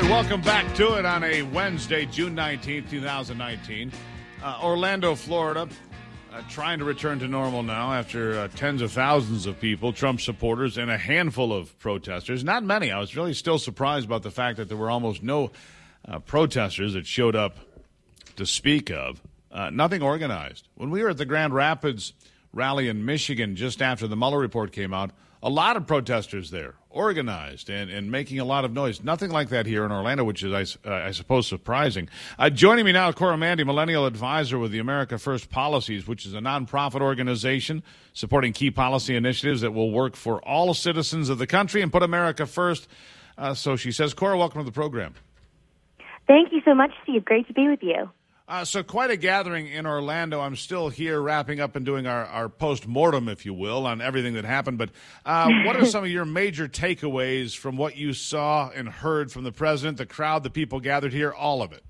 right, welcome back to it on a Wednesday, June 19th, 2019. Orlando, Florida, trying to return to normal now after tens of thousands of people, Trump supporters, and a handful of protesters. Not many. I was really still surprised about the fact that there were almost no protesters that showed up to speak of. Nothing organized. When we were at the Grand Rapids rally in Michigan just after the Mueller report came out, a lot of protesters there, organized and making a lot of noise. Nothing like that here in Orlando, which is, I suppose, surprising. Joining me now, Cora Mandy, Millennial Advisor with the America First Policies, which is a nonprofit organization supporting key policy initiatives that will work for all citizens of the country and put America first. So she says, Cora, welcome to the program. Thank you so much, Steve. Great to be with you. So quite a gathering in Orlando. I'm still here wrapping up and doing our post-mortem, if you will, on everything that happened. But what are some of your major takeaways from what you saw and heard from the president, the crowd, the people gathered here, all of it?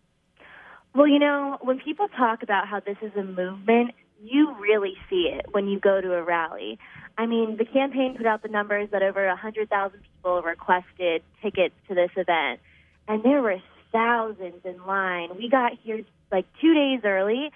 Well, you know, when people talk about how this is a movement, you really see it when you go to a rally. I mean, the campaign put out the numbers that over 100,000 people requested tickets to this event, and there were thousands in line. We got here like 2 days early,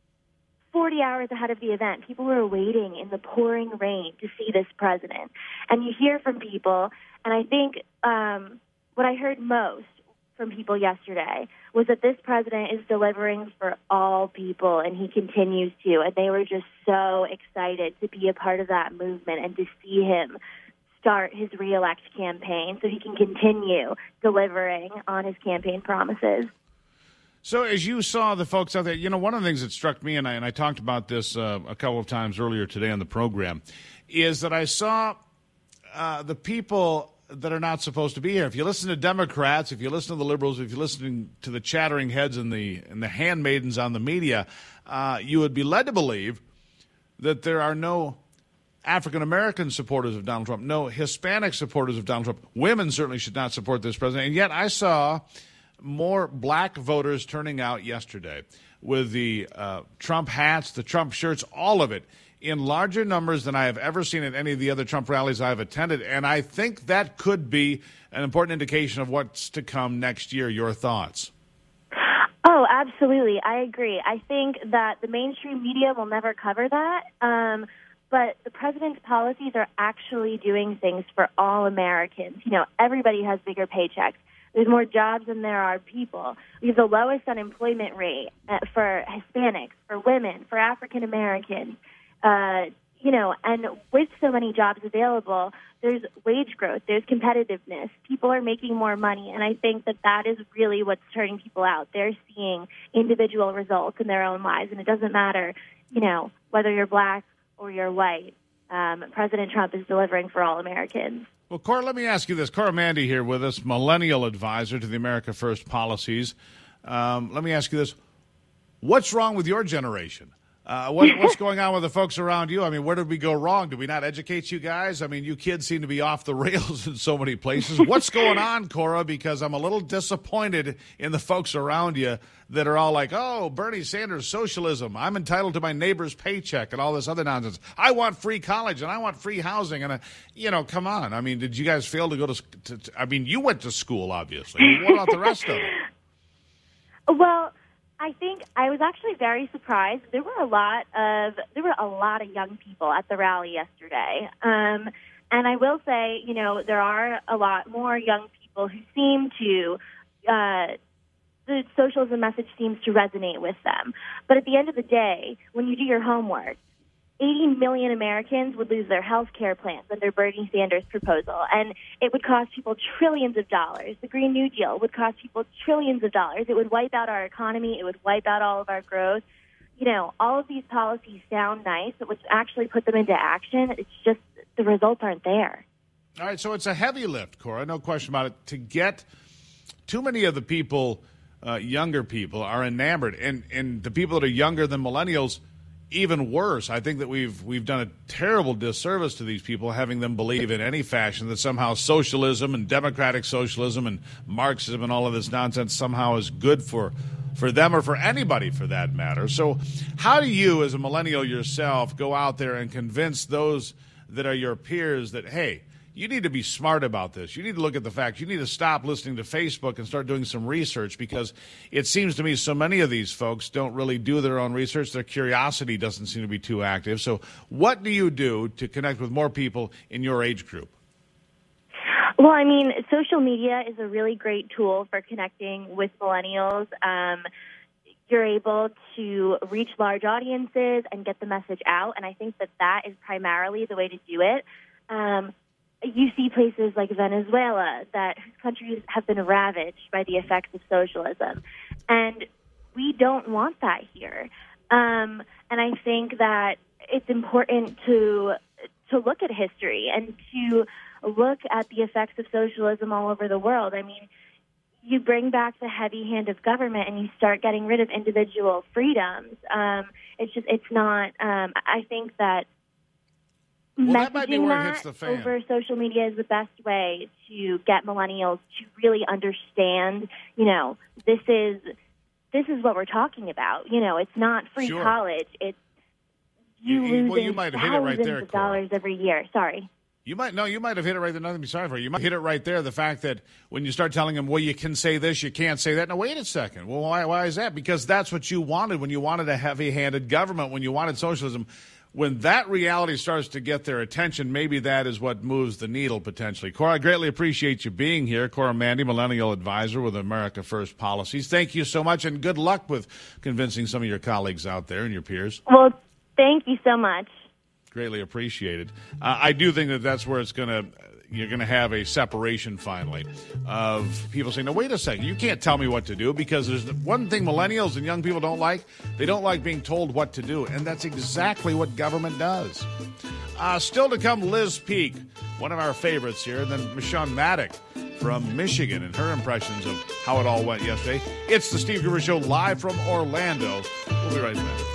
40 hours ahead of the event. People were waiting in the pouring rain to see this president. And you hear from people, and I think what I heard most from people yesterday was that this president is delivering for all people, and he continues to. And they were just so excited to be a part of that movement and to see him start his reelect campaign so he can continue delivering on his campaign promises. So as you saw the folks out there, you know, one of the things that struck me, and I talked about this a couple of times earlier today on the program, is that I saw the people that are not supposed to be here. If you listen to Democrats, if you listen to the liberals, if you're listening to the chattering heads and the handmaidens on the media, you would be led to believe that there are no African-American supporters of Donald Trump, no Hispanic supporters of Donald Trump. Women certainly should not support this president. And yet I saw more black voters turning out yesterday with the Trump hats, the Trump shirts, all of it, in larger numbers than I have ever seen at any of the other Trump rallies I've attended. And I think that could be an important indication of what's to come next year. Your thoughts? Oh, absolutely. I agree. I think that the mainstream media will never cover that. But the president's policies are actually doing things for all Americans. You know, everybody has bigger paychecks. There's more jobs than there are people. We have the lowest unemployment rate for Hispanics, for women, for African Americans. You know, and with so many jobs available, there's wage growth, there's competitiveness. People are making more money, and I think that that is really what's turning people out. They're seeing individual results in their own lives, and it doesn't matter, you know, whether you're black or you're white. President Trump is delivering for all Americans. Well, Cora, let me ask you this. Cora Mandy here with us, Millennial Advisor to the America First Policies. Let me ask you this. What's wrong with your generation? What's going on with the folks around you? I mean, where did we go wrong? Did we not educate you guys? I mean, you kids seem to be off the rails in so many places. What's going on, Cora? Because I'm a little disappointed in the folks around you that are all like, oh, Bernie Sanders, socialism. I'm entitled to my neighbor's paycheck and all this other nonsense. I want free college and I want free housing. And, you know, come on. I mean, did you guys fail to go to I mean, you went to school, obviously. What about the rest of it? Well, I think I was actually very surprised. There were a lot of young people at the rally yesterday. And I will say, you know, there are a lot more young people who seem to, the socialism message seems to resonate with them. But at the end of the day, when you do your homework, 80 million Americans would lose their health care plans under Bernie Sanders' proposal, and it would cost people trillions of dollars. The Green New Deal would cost people trillions of dollars. It would wipe out our economy. It would wipe out all of our growth. You know, all of these policies sound nice, but when you actually put them into action, it's just the results aren't there. All right, so it's a heavy lift, Cora, no question about it. To get too many of the people, younger people, are enamored, and the people that are younger than millennials, even worse. I think that we've done a terrible disservice to these people, having them believe in any fashion that somehow socialism and democratic socialism and Marxism and all of this nonsense somehow is good for them or for anybody for that matter. So how do you, as a millennial yourself, go out there and convince those that are your peers that, hey, you need to be smart about this. You need to look at the facts. You need to stop listening to Facebook and start doing some research, because it seems to me so many of these folks don't really do their own research. Their curiosity doesn't seem to be too active. So what do you do to connect with more people in your age group? Well, I mean, social media is a really great tool for connecting with millennials. You're able to reach large audiences and get the message out, and I think that is primarily the way to do it. You see places like Venezuela whose countries have been ravaged by the effects of socialism, and we don't want that here. And I think that it's important to look at history and to look at the effects of socialism all over the world. I mean, you bring back the heavy hand of government and you start getting rid of individual freedoms. It's not. I think that messaging that over social media is the best way to get millennials to really understand, this is what we're talking about. It's not free college. It's you might have hit it right there, dollars every year. Sorry. You might have hit it right there. Nothing to be sorry for. You might hit it right there. The fact that when you start telling them, well, you can say this, you can't say that. Now, wait a second. Well, why is that? Because that's what you wanted when you wanted a heavy-handed government, when you wanted socialism. When that reality starts to get their attention, maybe that is what moves the needle potentially. Cora, I greatly appreciate you being here. Cora Mandy, Millennial Advisor with America First Policies. Thank you so much, and good luck with convincing some of your colleagues out there and your peers. Well, thank you so much. Greatly appreciated. I do think that's where you're going to have a separation finally of people saying, no, wait a second, you can't tell me what to do, because there's one thing millennials and young people don't like. They don't like being told what to do, and that's exactly what government does. Still to come, Liz Peek, one of our favorites here, and then Michonne Maddock from Michigan and her impressions of how it all went yesterday. It's the Steve Gruber Show live from Orlando. We'll be right back.